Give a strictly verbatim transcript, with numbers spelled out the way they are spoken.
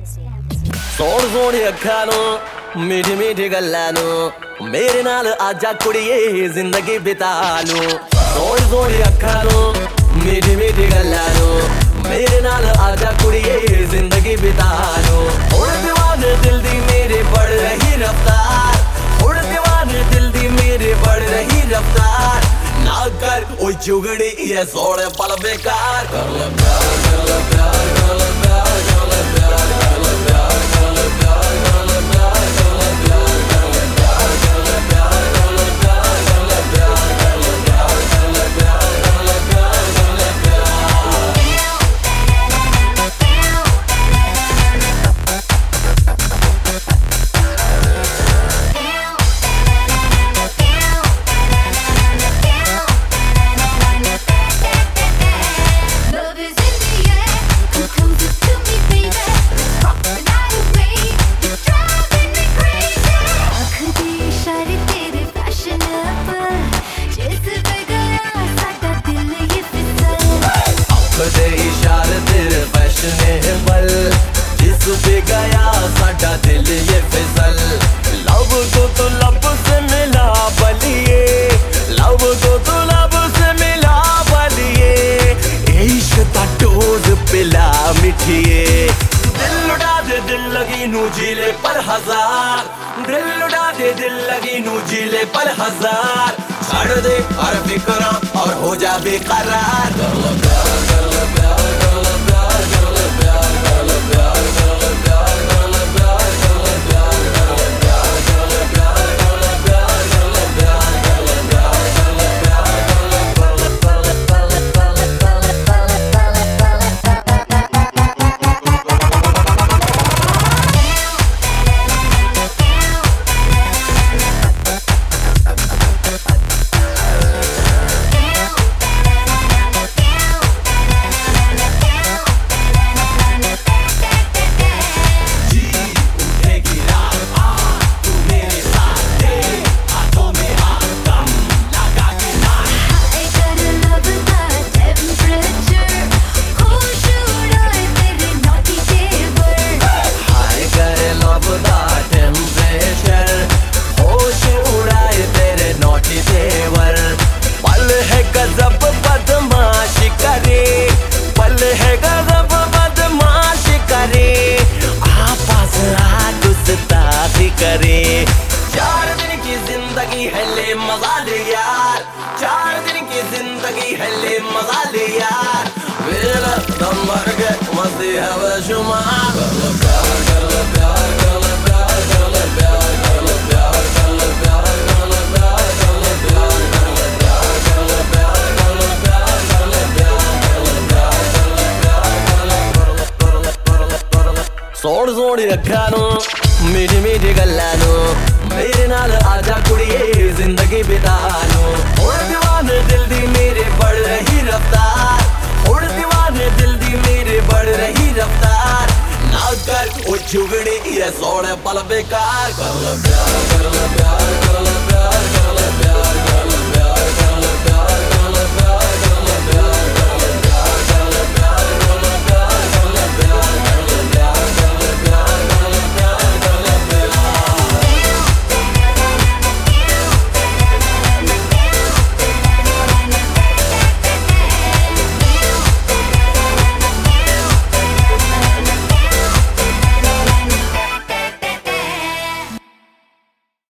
सोड़ सोड़ अखा नू मीठी मीठी गल्ला नू मेरे नाल आजा कुड़िए जिंदगी बिता लू। सोड़ सोड़ अखा नू मीठी मीठी गल्ला नू मेरे नाल आजा कुड़िए जिंदगी बिता लू। उड़ दीवाने दिल दी मेरे बढ़ रही रफ्तार, उड़ दीवाने दिल दी मेरे बढ़ रही रफ्तार। ना कर ओए चुगड़ी ये सोड़े पल बेकार। कर ले प्यार कर ले प्यार कर ले प्यार कर ले प्यार कर ले प्यार कर ले प्यार कर ले प्यार कर ले प्यार कर ले प्यार कर ले प्यार कर ले प्यार कर ले प्यार कर ले प्यार कर ले प्यार कर ले प्यार कर ले प्यार। इशारे तेरे फैशनेबल जिस पे गया साडा दिल ये फिसल। लव को तो लब से मिला बलिए, लव को तो लब से मिला बलिए। इश्क दा डोज पिला मिठिए। दिल लुटा दे दिल लगी नू जिले पर हजार, दिल लुटा दे दिल लगी नू जिले पर हजार। छड़ दे हर फिक्रा और हो जा बेकरार। कर लो प्यार कर लो प्यार कर लो प्यार कर लो प्यार कर लो प्यार कर लो प्यार कर लो प्यार कर लो प्यार कर लो प्यार कर लो प्यार कर लो प्यार कर लो प्यार कर लो प्यार कर लो प्यार कर लो प्यार करे। चार दिन की जिंदगी है ले मजा ले यार, चार दिन की जिंदगी है ले मजा ले यार। मेरा दम भर गए मस्ती है बेशुमार। कर लो प्यार कर लो प्यार कर लो प्यार कर लो प्यार कर लो प्यार कर लो प्यार कर लो प्यार कर लो प्यार कर लो प्यार कर लो प्यार कर लो प्यार कर लो प्यार कर लो प्यार कर लो प्यार कर लो कर लो कर लो कर लो। सोड़ सोड़ अखा नू मीठी मीठी गल्ला नू मेरे नाल आजा कुड़िए जिंदगी बिता लू। उड़ दीवाने दिल दी मेरे बढ़ रही रफ्तार, उड़ दीवाने दिल दी मेरे बढ़ रही रफ्तार। ना कर ओ चुगड़ी ये सोड़े पल बेकार। कर लो प्यार कर लो प्यार।